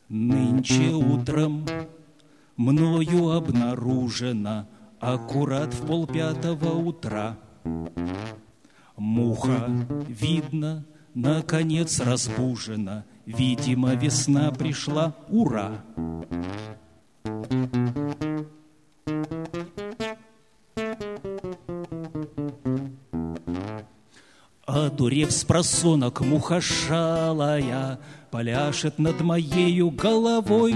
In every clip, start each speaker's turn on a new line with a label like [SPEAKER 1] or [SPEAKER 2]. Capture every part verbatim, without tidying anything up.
[SPEAKER 1] Нынче утром мною обнаружена аккурат в полпятого утра. Муха, видно, наконец разбужена, видимо, весна пришла, ура! Одурев с просонок, муха шалая пляшет над моею головой.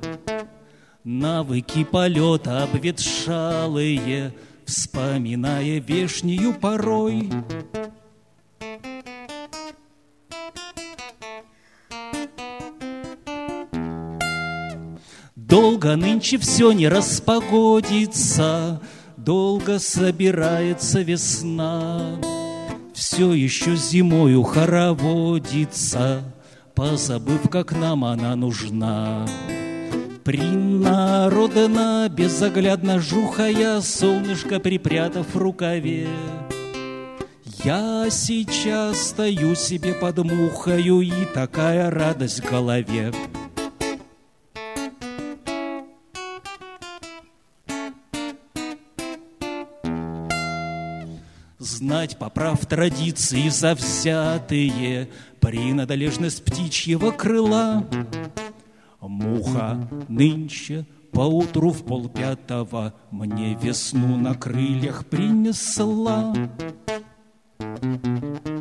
[SPEAKER 1] Навыки полета обветшалые, вспоминая вешнюю порой. Долго нынче все не распогодится, долго собирается весна. Все еще зимою хороводится, позабыв, как нам она нужна. Принародна, безоглядно жухая, солнышко припрятав в рукаве. Я сейчас стою себе под мухою, и такая радость в голове. Знать, поправ традиции завзятые, принадлежность птичьего крыла. Муха нынче поутру в полпятого мне весну на крыльях принесла.